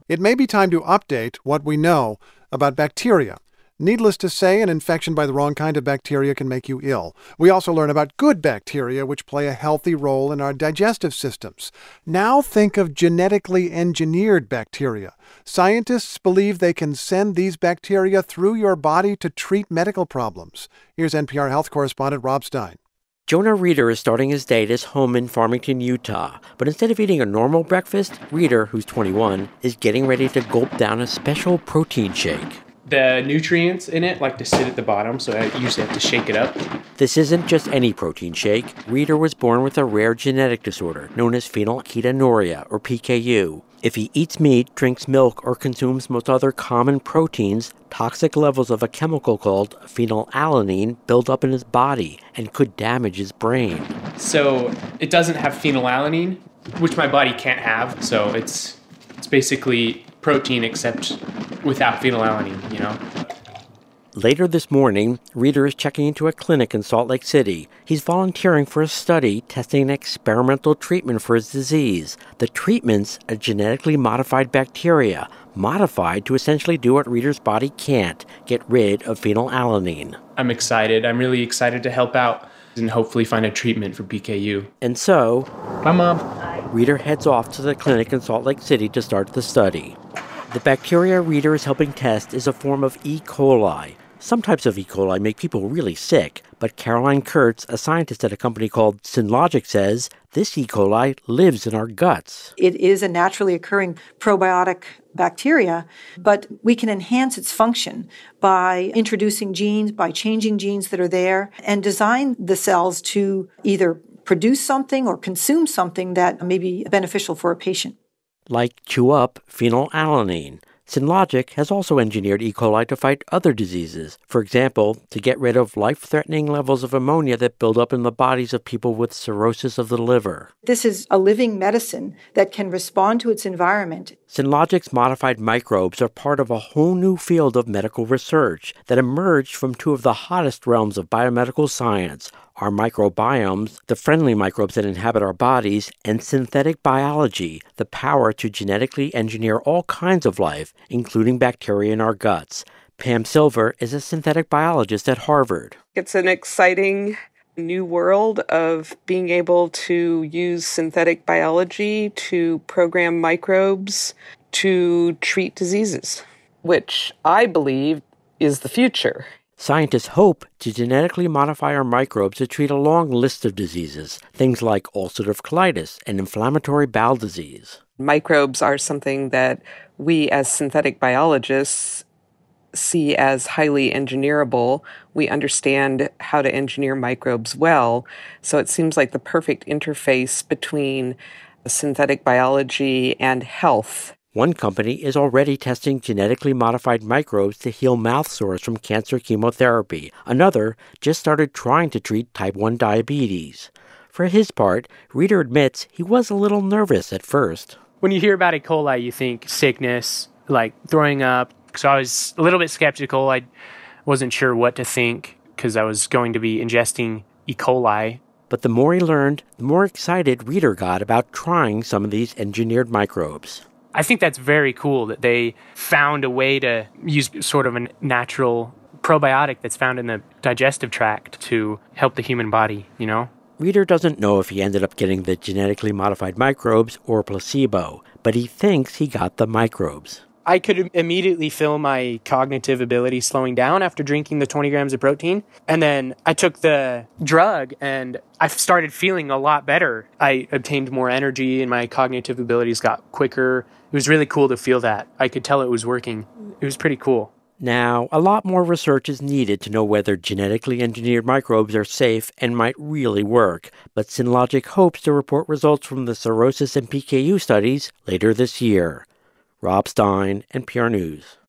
It may be time to update what we know about bacteria. Needless to say, an infection by the wrong kind of bacteria can make you ill. We also learn about good bacteria, which play a healthy role in our digestive systems. Now think of genetically engineered bacteria. Scientists believe they can send these bacteria through your body to treat medical problems. Here's NPR health correspondent Rob Stein. Jonah Reeder is starting his day at his home in Farmington, Utah. But instead of eating a normal breakfast, Reeder, who's 21, is getting ready to gulp down a special protein shake. The nutrients in it like to sit at the bottom, so I usually have to shake it up. This isn't just any protein shake. Reeder was born with a rare genetic disorder known as phenylketonuria, or PKU. If he eats meat, drinks milk, or consumes most other common proteins, toxic levels of a chemical called phenylalanine build up in his body and could damage his brain. So it doesn't have phenylalanine, which my body can't have, so it's basically protein except without phenylalanine, you know? Later this morning, Reeder is checking into a clinic in Salt Lake City. He's volunteering for a study testing an experimental treatment for his disease. The treatment's a genetically modified bacteria, modified to essentially do what Reeder's body can't, get rid of phenylalanine. I'm excited. I'm really excited to help out and hopefully find a treatment for PKU. And so, Bye, Mom. Reeder heads off to the clinic in Salt Lake City to start the study. The bacteria Reeder is helping test is a form of E. coli. Some types of E. coli make people really sick, but Caroline Kurtz, a scientist at a company called Synlogic, says this E. coli lives in our guts. It is a naturally occurring probiotic bacteria, but we can enhance its function by introducing genes, by changing genes that are there, and design the cells to either produce something or consume something that may be beneficial for a patient. Like chew up phenylalanine. Synlogic has also engineered E. coli to fight other diseases. For example, to get rid of life-threatening levels of ammonia that build up in the bodies of people with cirrhosis of the liver. This is a living medicine that can respond to its environment. Synlogic's modified microbes are part of a whole new field of medical research that emerged from two of the hottest realms of biomedical science, our microbiomes, the friendly microbes that inhabit our bodies, and synthetic biology, the power to genetically engineer all kinds of life, including bacteria in our guts. Pam Silver is a synthetic biologist at Harvard. It's an exciting new world of being able to use synthetic biology to program microbes to treat diseases, which I believe is the future. Scientists hope to genetically modify our microbes to treat a long list of diseases, things like ulcerative colitis and inflammatory bowel disease. Microbes are something that we as synthetic biologists see as highly engineerable. We understand how to engineer microbes well, so it seems like the perfect interface between synthetic biology and health. One company is already testing genetically modified microbes to heal mouth sores from cancer chemotherapy. Another just started trying to treat type 1 diabetes. For his part, Reeder admits he was a little nervous at first. When you hear about E. coli, you think sickness, like throwing up. So I was a little bit skeptical. I wasn't sure what to think because I was going to be ingesting E. coli. But the more he learned, the more excited Reeder got about trying some of these engineered microbes. I think that's very cool that they found a way to use sort of a natural probiotic that's found in the digestive tract to help the human body, you know? Reeder doesn't know if he ended up getting the genetically modified microbes or placebo, but he thinks he got the microbes. I could immediately feel my cognitive ability slowing down after drinking the 20 grams of protein. And then I took the drug and I started feeling a lot better. I obtained more energy and my cognitive abilities got quicker. It was really cool to feel that. I could tell it was working. It was pretty cool. Now, a lot more research is needed to know whether genetically engineered microbes are safe and might really work, but Synlogic hopes to report results from the cirrhosis and PKU studies later this year. Rob Stein, NPR News.